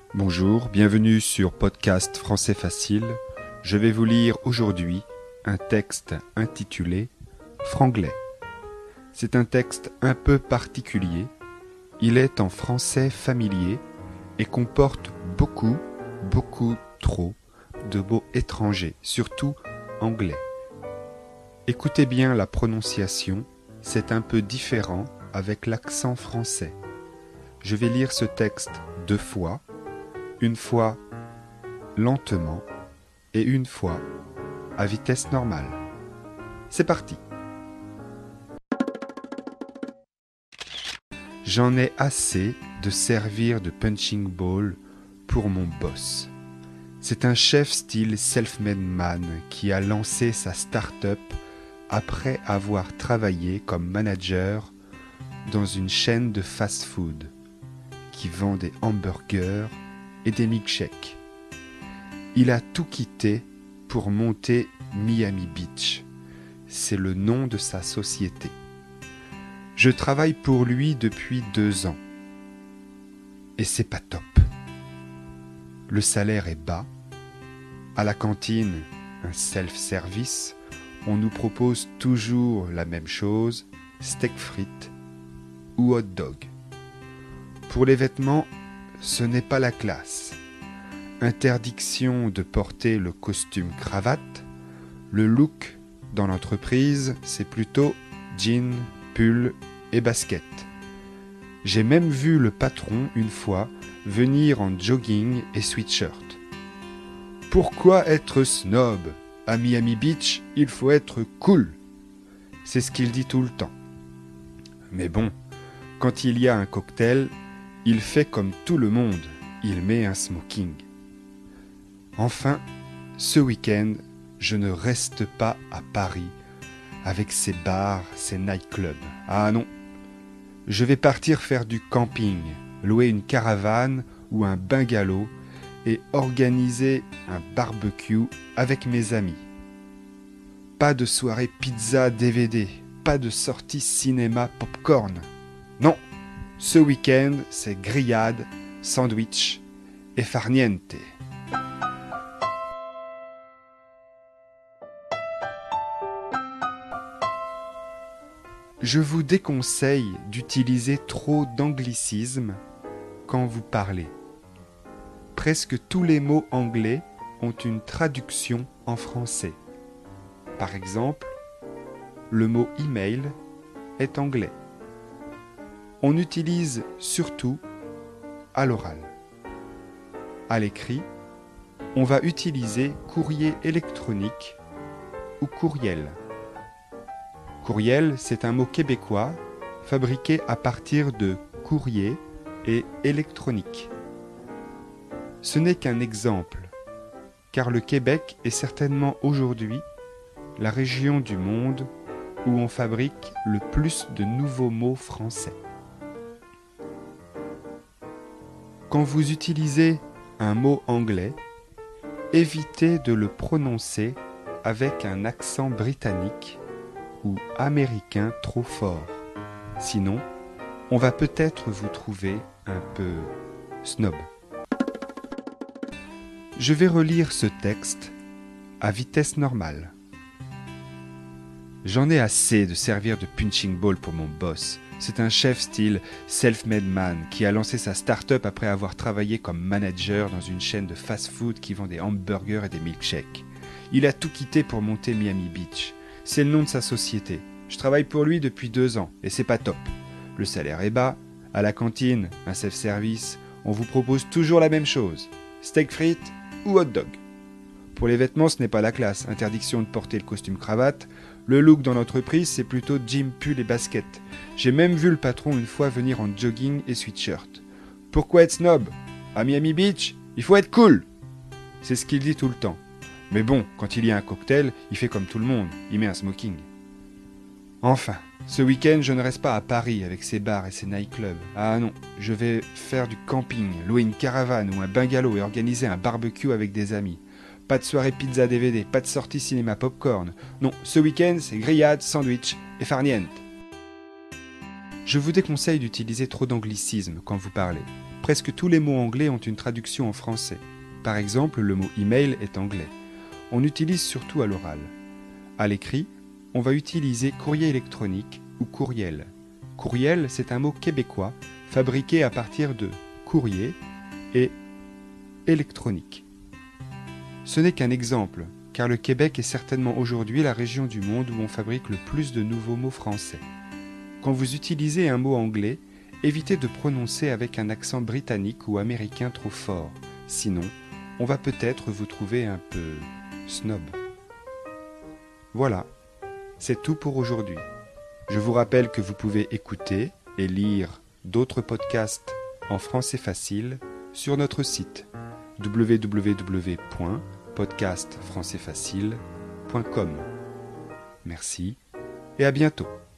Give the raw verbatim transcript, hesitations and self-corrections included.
Bonjour, bienvenue sur Podcast Français Facile. Je vais vous lire aujourd'hui un texte intitulé Franglais. C'est un texte un peu particulier. Il est en français familier et comporte beaucoup, beaucoup trop de mots étrangers, surtout anglais. Écoutez bien la prononciation, c'est un peu différent avec l'accent français. Je vais lire ce texte deux fois, une fois lentement et une fois à vitesse normale. C'est parti. J'en ai assez de servir de punching ball pour mon boss. C'est un chef style self-made man qui a lancé sa start-up après avoir travaillé comme manager dans une chaîne de fast-food qui vend des hamburgers et des milkshakes. Il a tout quitté pour monter Miami Beach. C'est le nom de sa société. Je travaille pour lui depuis deux ans. Et c'est pas top. Le salaire est bas. À la cantine, un self-service, on nous propose toujours la même chose, steak frites ou hot dog. Pour les vêtements, ce n'est pas la classe. Interdiction de porter le costume cravate. Le look dans l'entreprise, c'est plutôt jean, pull et basket. J'ai même vu le patron une fois venir en jogging et sweatshirt. Pourquoi être snob? À Miami Beach, il faut être cool. C'est ce qu'il dit tout le temps. Mais bon, quand il y a un cocktail, il fait comme tout le monde, il met un smoking. Enfin, ce week-end, je ne reste pas à Paris avec ses bars, ses nightclubs. Ah non, je vais partir faire du camping, louer une caravane ou un bungalow et organiser un barbecue avec mes amis. Pas de soirée pizza D V D, pas de sortie cinéma popcorn. Non, ce week-end, c'est grillade, sandwich et farniente. Je vous déconseille d'utiliser trop d'anglicismes quand vous parlez. Presque tous les mots anglais ont une traduction en français. Par exemple, le mot email est anglais. On utilise surtout à l'oral. À l'écrit, on va utiliser courrier électronique ou courriel. Courriel, c'est un mot québécois fabriqué à partir de courrier et électronique. Ce n'est qu'un exemple, car le Québec est certainement aujourd'hui la région du monde où on fabrique le plus de nouveaux mots français. Quand vous utilisez un mot anglais, évitez de le prononcer avec un accent britannique ou américain trop fort. Sinon, on va peut-être vous trouver un peu snob. Je vais relire ce texte à vitesse normale. J'en ai assez de servir de punching ball pour mon boss. C'est un chef style self-made man qui a lancé sa start-up après avoir travaillé comme manager dans une chaîne de fast-food qui vend des hamburgers et des milkshakes. Il a tout quitté pour monter Miami Beach. C'est le nom de sa société. Je travaille pour lui depuis deux ans et c'est pas top. Le salaire est bas. À la cantine, un self-service, on vous propose toujours la même chose. Steak frites ou hot dog. Pour les vêtements, ce n'est pas la classe. Interdiction de porter le costume cravate. Le look dans l'entreprise, c'est plutôt jean, pull et basket. J'ai même vu le patron une fois venir en jogging et sweatshirt. Pourquoi être snob? À Miami Beach, il faut être cool. C'est ce qu'il dit tout le temps. Mais bon, quand il y a un cocktail, il fait comme tout le monde, il met un smoking. Enfin, ce week-end, je ne reste pas à Paris avec ses bars et ses nightclubs. Ah non, je vais faire du camping, louer une caravane ou un bungalow et organiser un barbecue avec des amis. Pas de soirée pizza D V D, pas de sortie cinéma popcorn. Non, ce week-end, c'est grillade, sandwich et farniente. Je vous déconseille d'utiliser trop d'anglicismes quand vous parlez. presque tous les mots anglais ont une traduction en français. Par exemple, le mot email est anglais. On utilise surtout à l'oral. À l'écrit, on va utiliser courrier électronique ou courriel. Courriel, c'est un mot québécois fabriqué à partir de courrier et électronique. Ce n'est qu'un exemple, car le Québec est certainement aujourd'hui la région du monde où on fabrique le plus de nouveaux mots français. Quand vous utilisez un mot anglais, évitez de prononcer avec un accent britannique ou américain trop fort, sinon on va peut-être vous trouver un peu snob. Voilà, c'est tout pour aujourd'hui. Je vous rappelle que vous pouvez écouter et lire d'autres podcasts en français facile sur notre site w w w point podcast français facile point com. Merci et à bientôt.